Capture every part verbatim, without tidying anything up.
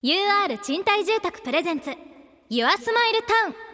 ユーアール 賃貸住宅プレゼンツユアスマイルタウン。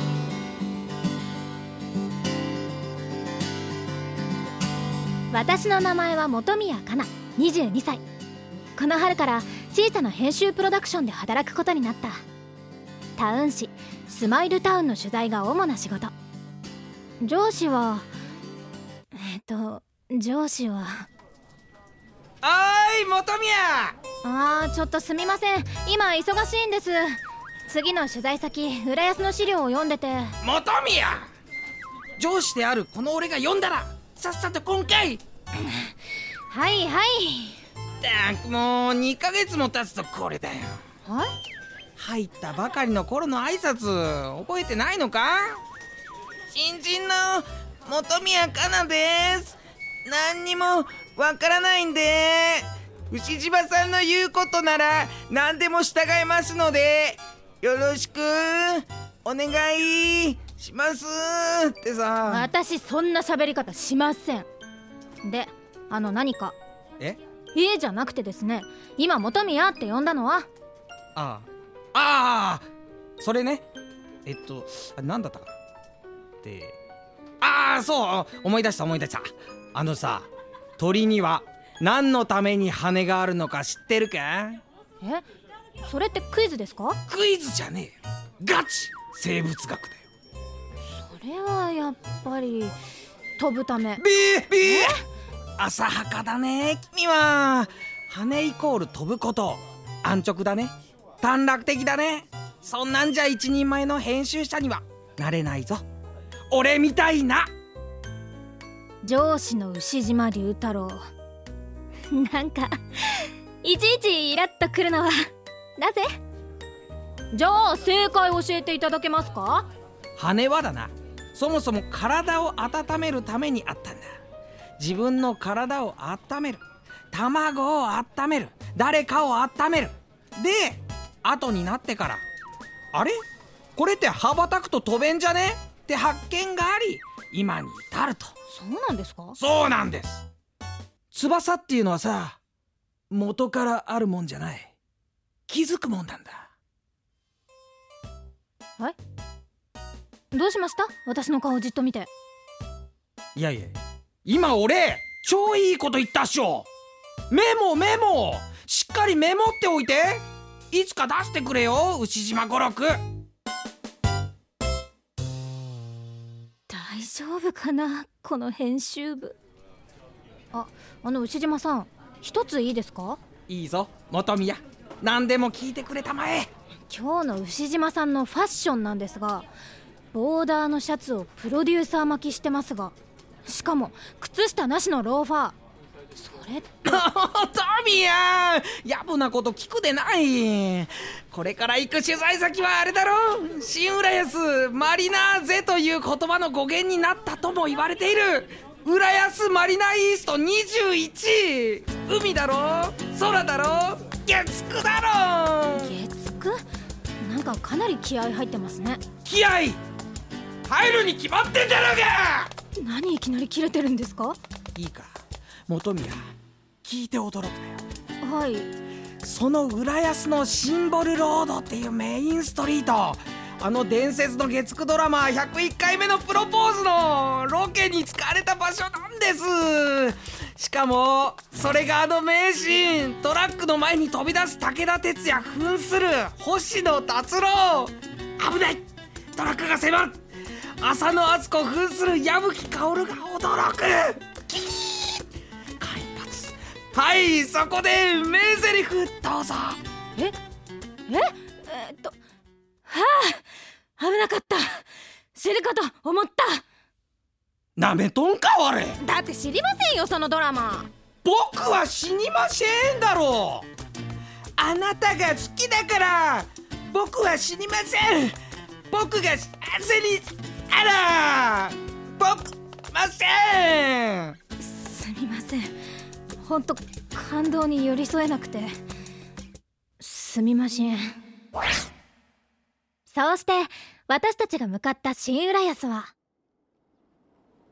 私の名前は本宮かな、にじゅうにさい。この春から小さな編集プロダクションで働くことになった。タウン誌スマイルタウンの取材が主な仕事。上司はえっと上司はおーい本宮。 あーちょっとすみません、今忙しいんです。次の取材先浦安の資料を読んでて。 本宮、上司であるこの俺が読んだらさっさと今回はいはい。 ったくもうにかげつも経つとこれだよ。 はい、 入ったばかりの頃の挨拶覚えてないのか？新人の本宮かなです。何にもわからないんで牛島さんの言うことなら何でも従いますのでよろしくお願いしますってさ。 私そんな喋り方しません。で、あの何か。 ええじゃなくてですね、今本宮って呼んだのは？ ああああそれね、えっと何だったかなってああそう思い出した思い出した。あのさ、鳥には何のために羽があるのか知ってるか？ えそれってクイズですか？ クイズじゃねえよ、ガチ生物学だよ。 それはやっぱり飛ぶため。 ビービー浅はかだね君は。羽イコール飛ぶこと、安直だね、短絡的だね。そんなんじゃ一人前の編集者にはなれないぞ、俺みたいな。 上司の牛島龍太郎なんかいちいちイラッとくるのはなぜ？じゃあ正解教えていただけますか？ 羽はだな、そもそも体を温めるためにあったんだ。自分の体を温める、卵を温める、誰かを温める。で後になってからあれこれって羽ばたくと飛べんじゃねって発見があり今に至ると。 そうなんですか？ そうなんです。翼っていうのはさ、元からあるもんじゃない、気づくもんなんだ。 はいどうしました？私の顔をじっと見て。 いやいや今俺超いいこと言ったっしょ。メモメモしっかりメモっておいて、いつか出してくれよ牛島五六。 大丈夫かなこの編集部。あ、あの牛島さん、一ついいですか？ いいぞ本宮、何でも聞いてくれたまえ。 今日の牛島さんのファッションなんですが、ボーダーのシャツをプロデューサー巻きしてますが、しかも靴下なしのローファー。それって本宮、やぶなこと聞くでない。これから行く取材先はあれだろ、新浦安マリナーゼという言葉の語源になったとも言われている浦安マリナイーストにじゅういち。海だろ、空だろ、月9だろ。 月九？なんかかなり気合入ってますね。 気合入るに決まってんじゃろうが。 何いきなりキレてるんですか？ いいか本宮、聞いて驚くなよ。 はい。 その浦安のシンボルロードっていうメインストリート、あの伝説の月くドラマひゃくいっかいめのプロポーズのロケに使われた場所なんです。しかもそれがあの名シーン、トラックの前に飛び出す武田鉄矢扮する星野達郎。危ない、トラックが迫る。浅野敦子扮する矢吹薫が驚く。キー間一髪。はい、そこで名台詞どうぞ。 えええー、っとはあ、危なかった。死ぬかと思った。 なめとんか俺。 だって知りませんよそのドラマ。 僕は死にませんだろう。あなたが好きだから僕は死にません。僕が幸せにあら僕ません。 すみません、ほんと感動に寄り添えなくてすみません。そうして私たちが向かった新浦安は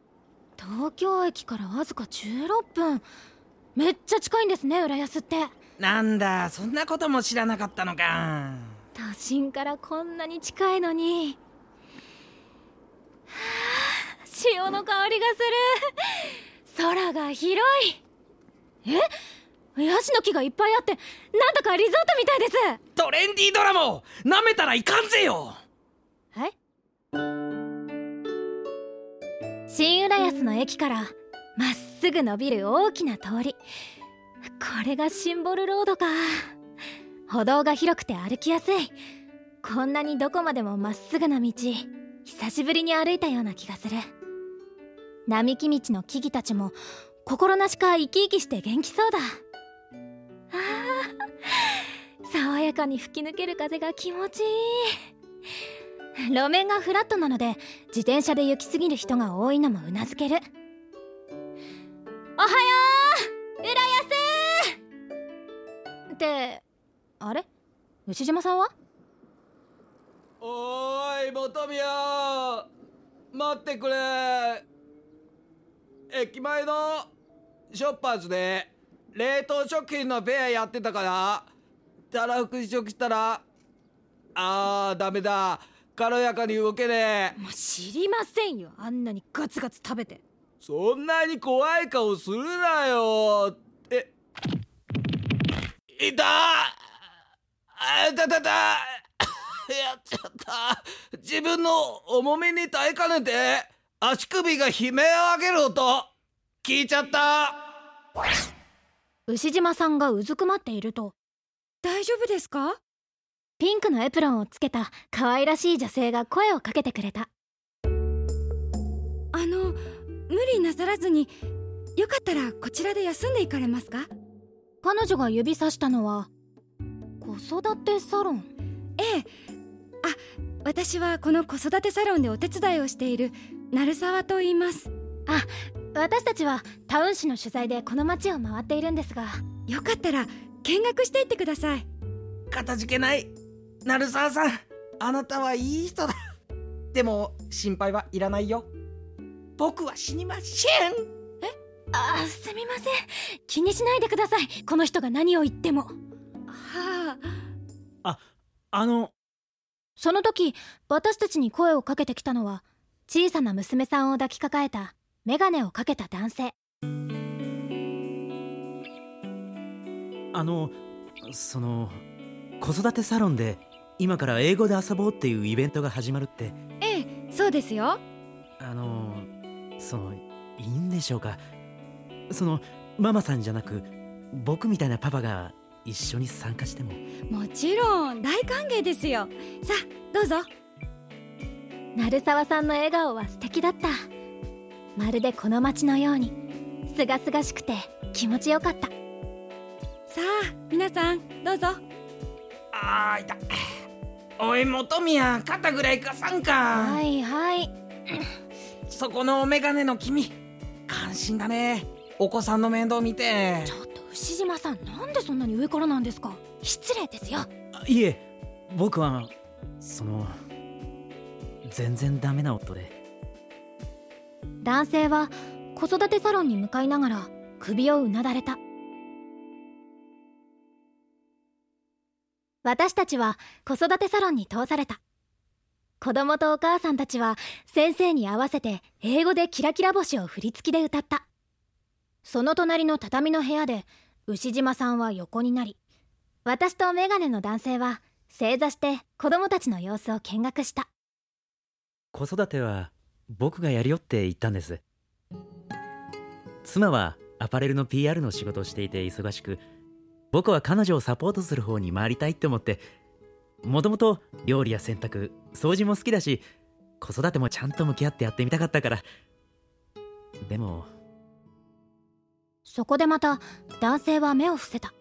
東京駅からわずかじゅうろっぷん。めっちゃ近いんですね浦安って。 なんだ、そんなことも知らなかったのか。 都心からこんなに近いのに、はあ、潮の香りがする。空が広い。え、ヤシの木がいっぱいあって、なんだかリゾートみたいです。 トレンディードラモなめたらいかんぜよ。 え、新浦安の駅からまっすぐ伸びる大きな通り、これがシンボルロードか。歩道が広くて歩きやすい。こんなにどこまでもまっすぐな道、久しぶりに歩いたような気がする。並木道の木々たちも心なしか生き生きして元気そうだ。あー、爽やかに吹き抜ける風が気持ちいい。路面がフラットなので自転車で行き過ぎる人が多いのもうなずける。おはよう、浦安って、あれ、牛島さんは？ おーい本宮、待ってくれ。駅前のショッパーズで冷凍食品のフェアやってたから、たらふく試食したら、あーダメだ、軽やかに動けねえ。 もう知りませんよ、あんなにガツガツ食べて。 そんなに怖い顔するなよ。え、いた、あたたたやっちゃった。自分の重みに耐えかねて足首が悲鳴を上げる音聞いちゃった。 牛島さんがうずくまっていると、 大丈夫ですか？ ピンクのエプロンをつけた可愛らしい女性が声をかけてくれた。 あの、無理なさらずに、よかったらこちらで休んでいかれますか？ 彼女が指さしたのは子育てサロン。 ええ。あ、私はこの子育てサロンでお手伝いをしている鳴沢と言います。 あ、私たちはタウン市の取材でこの町を回っているんですが、 よかったら見学していってください。 かたじけない。鳴沢さん、あなたはいい人だ。でも心配はいらないよ。僕は死にません。 え、あ、すみません、気にしないでください。この人が何を言っても。 はあ、あのその時私たちに声をかけてきたのは、小さな娘さんを抱きかかえたメガネをかけた男性。 あのその子育てサロンで今から英語で遊ぼうっていうイベントが始まるって。 ええ、そうですよ。 あのそのいいんでしょうか。そのママさんじゃなく僕みたいなパパが一緒に参加しても。 もちろん大歓迎ですよ。さあどうぞ。 鳴沢さんの笑顔は素敵だった。まるでこの街のようにすがすがしくて気持ちよかった。 さあ皆さんどうぞ。 あーいた。おい本宮、肩ぐらい貸さんか。 はいはい。 そこのメガネの君、感心だね。お子さんの面倒見て。 ちょっと牛島さん、なんでそんなに上からなんですか。失礼ですよ。 いえ、僕はその全然ダメな夫で。 男性は子育てサロンに向かいながら首をうなだれた。私たちは子育てサロンに通された。子供とお母さんたちは先生に合わせて英語でキラキラ星を振り付きで歌った。その隣の畳の部屋で牛島さんは横になり、私とメガネの男性は正座して子供たちの様子を見学した。 子育ては僕がやるよって言ったんです。妻はアパレルの ピーアール の仕事をしていて忙しく、僕は彼女をサポートする方に回りたいって思って、もともと料理や洗濯、掃除も好きだし、子育てもちゃんと向き合ってやってみたかったから。でもそこでまた男性は目を伏せた。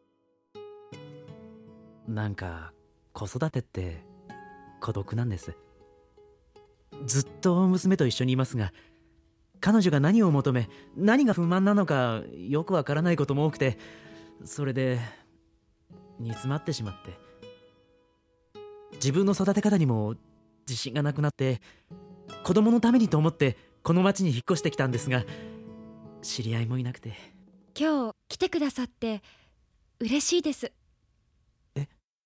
なんか子育てって孤独なんです。ずっと娘と一緒にいますが、彼女が何を求め何が不満なのかよくわからないことも多くて、それで煮詰まってしまって、自分の育て方にも自信がなくなって、子供のためにと思ってこの町に引っ越してきたんですが、知り合いもいなくて。 今日来てくださって嬉しいです。 え？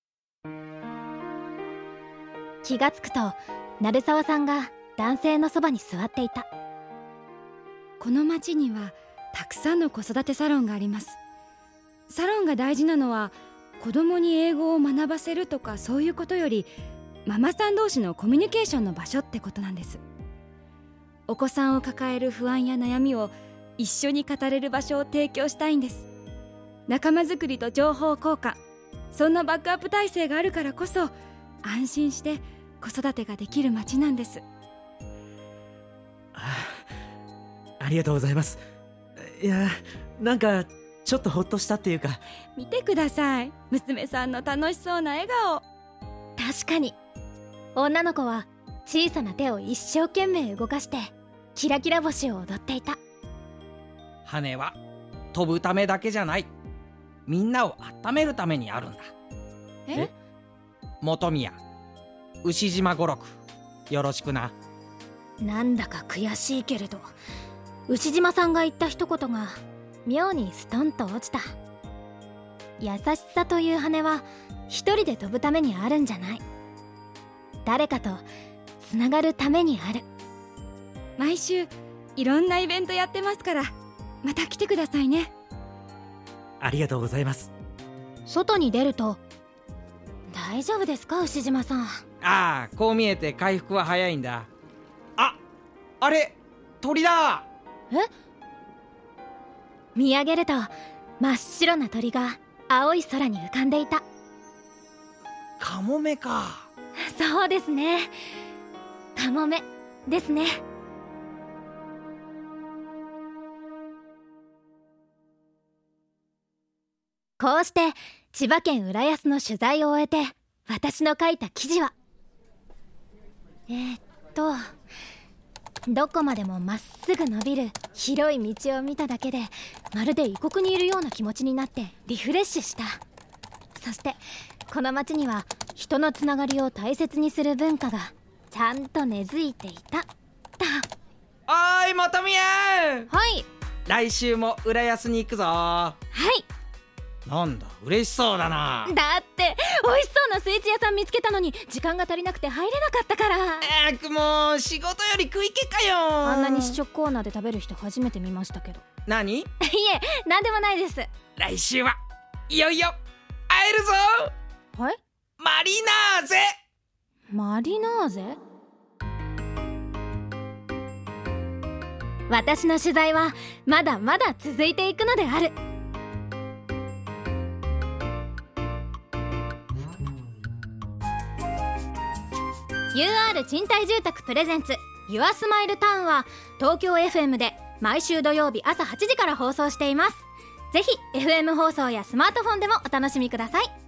気がつくと鳴沢さんが男性のそばに座っていた。 この町にはたくさんの子育てサロンがあります。サロンが大事なのは子供に英語を学ばせるとかそういうことより、ママさん同士のコミュニケーションの場所ってことなんです。お子さんを抱える不安や悩みを一緒に語れる場所を提供したいんです。仲間づくりと情報交換、そんなバックアップ体制があるからこそ安心して子育てができる町なんです。 あ, ありがとうございます。いや、なんかちょっとほっとしたっていうか。 見てください、娘さんの楽しそうな笑顔。 確かに女の子は小さな手を一生懸命動かしてキラキラ星を踊っていた。 羽は飛ぶためだけじゃない、みんなを温めるためにあるんだ。 え？ 本宮、牛島五六、よろしくな。 なんだか悔しいけれど、牛島さんが言った一言が妙にストンと落ちた。優しさという羽は一人で飛ぶためにあるんじゃない、誰かとつながるためにある。 毎週いろんなイベントやってますから、また来てくださいね。 ありがとうございます。 外に出ると、大丈夫ですか牛島さん。 ああ、こう見えて回復は早いんだ。あ、あれ鳥だ。 え？見上げると真っ白な鳥が青い空に浮かんでいた。 カモメか。 そうですね、カモメですね。こうして千葉県浦安の取材を終えて、私の書いた記事はえー、っとどこまでもまっすぐ伸びる広い道を見ただけで、まるで異国にいるような気持ちになってリフレッシュした。そしてこの町には人のつながりを大切にする文化がちゃんと根付いていた。だおーい本宮。 はい。 来週も浦安に行くぞ。 はい。 なんだ嬉しそうだな。 だって美味しそうなスイーツ屋さん見つけたのに時間が足りなくて入れなかったから。 えー、もう仕事より食い気かよ。 あんなに試食コーナーで食べる人初めて見ましたけど。 何？ いえ、なんでもないです。 来週はいよいよ会えるぞ。 はい？ マリナーゼ。 マリナーゼ？私の取材はまだまだ続いていくのである。ユーアール 賃貸住宅プレゼンツユアスマイルタウンは東京 エフエム で毎週土曜日朝はちじから放送しています。ぜひ エフエム 放送やスマートフォンでもお楽しみください。